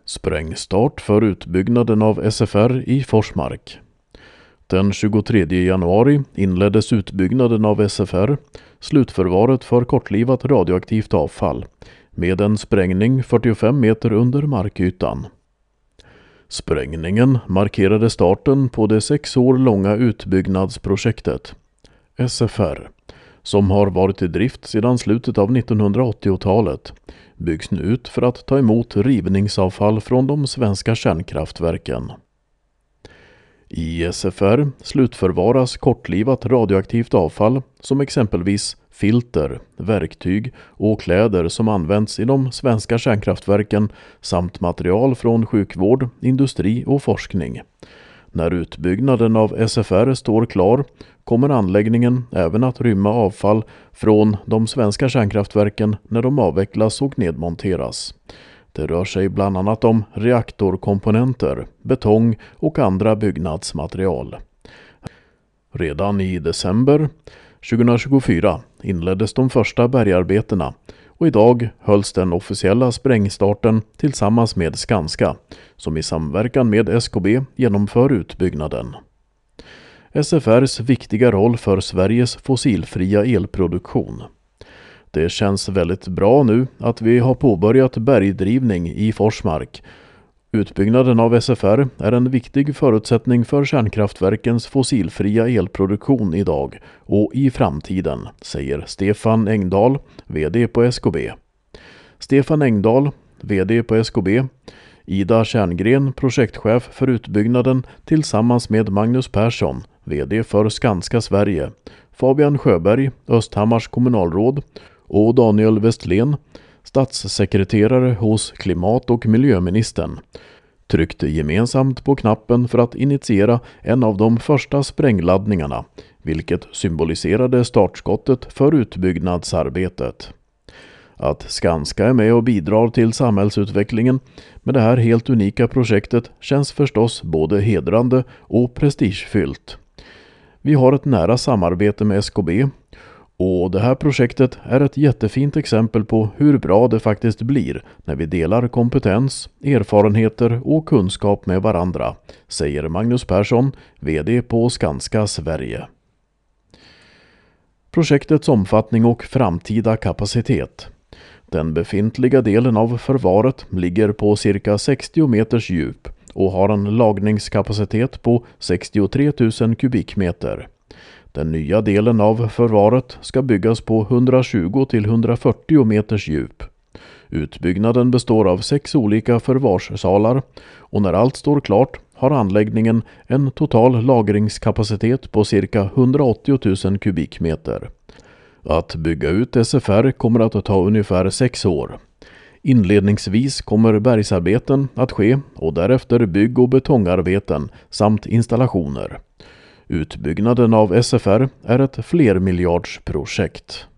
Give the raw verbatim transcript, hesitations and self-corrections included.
Sprängstart för utbyggnaden av S F R i Forsmark. Den tjugotredje januari inleddes utbyggnaden av S F R, slutförvaret för kortlivat radioaktivt avfall, med en sprängning fyrtiofem meter under markytan. Sprängningen markerade starten på det sex år långa utbyggnadsprojektet S F R, som har varit i drift sedan slutet av nittonhundraåttiotalet, byggs nu ut för att ta emot rivningsavfall från de svenska kärnkraftverken. I S F R slutförvaras kortlivat radioaktivt avfall som exempelvis filter, verktyg och kläder som används i de svenska kärnkraftverken samt material från sjukvård, industri och forskning. När utbyggnaden av S F R står klar kommer anläggningen även att rymma avfall från de svenska kärnkraftverken när de avvecklas och nedmonteras. Det rör sig bland annat om reaktorkomponenter, betong och andra byggnadsmaterial. Redan i december tjugohundratjugofyra inleddes de första bergarbetena och idag hölls den officiella sprängstarten tillsammans med Skanska, som i samverkan med S K B genomför utbyggnaden. S F R:s viktiga roll för Sveriges fossilfria elproduktion. Det känns väldigt bra nu att vi har påbörjat bergdrivning i Forsmark. Utbyggnaden av S F R är en viktig förutsättning för kärnkraftverkens fossilfria elproduktion idag och i framtiden, säger Stefan Engdahl, vd på S K B. Stefan Engdahl, vd på S K B, Ida Kärngren, projektchef för utbyggnaden tillsammans med Magnus Persson, vd för Skanska Sverige, Fabian Sjöberg, Östhammars kommunalråd och Daniel Westlén, statssekreterare hos klimat- och miljöministern, tryckte gemensamt på knappen för att initiera en av de första sprängladdningarna, vilket symboliserade startskottet för utbyggnadsarbetet. Att Skanska är med och bidrar till samhällsutvecklingen med det här helt unika projektet känns förstås både hedrande och prestigefyllt. Vi har ett nära samarbete med S K B och det här projektet är ett jättefint exempel på hur bra det faktiskt blir när vi delar kompetens, erfarenheter och kunskap med varandra, säger Magnus Persson, vd på Skanska Sverige. Projektets omfattning och framtida kapacitet. Den befintliga delen av förvaret ligger på cirka sextio meters djup och har en lagringskapacitet på sextiotre tusen kubikmeter. Den nya delen av förvaret ska byggas på hundratjugo till hundrafyrtio meters djup. Utbyggnaden består av sex olika förvarssalar och när allt står klart har anläggningen en total lagringskapacitet på cirka hundraåttio tusen kubikmeter. Att bygga ut S F R kommer att ta ungefär sex år. Inledningsvis kommer bergsarbeten att ske och därefter bygg- och betongarbeten samt installationer. Utbyggnaden av S F R är ett flermiljardsprojekt.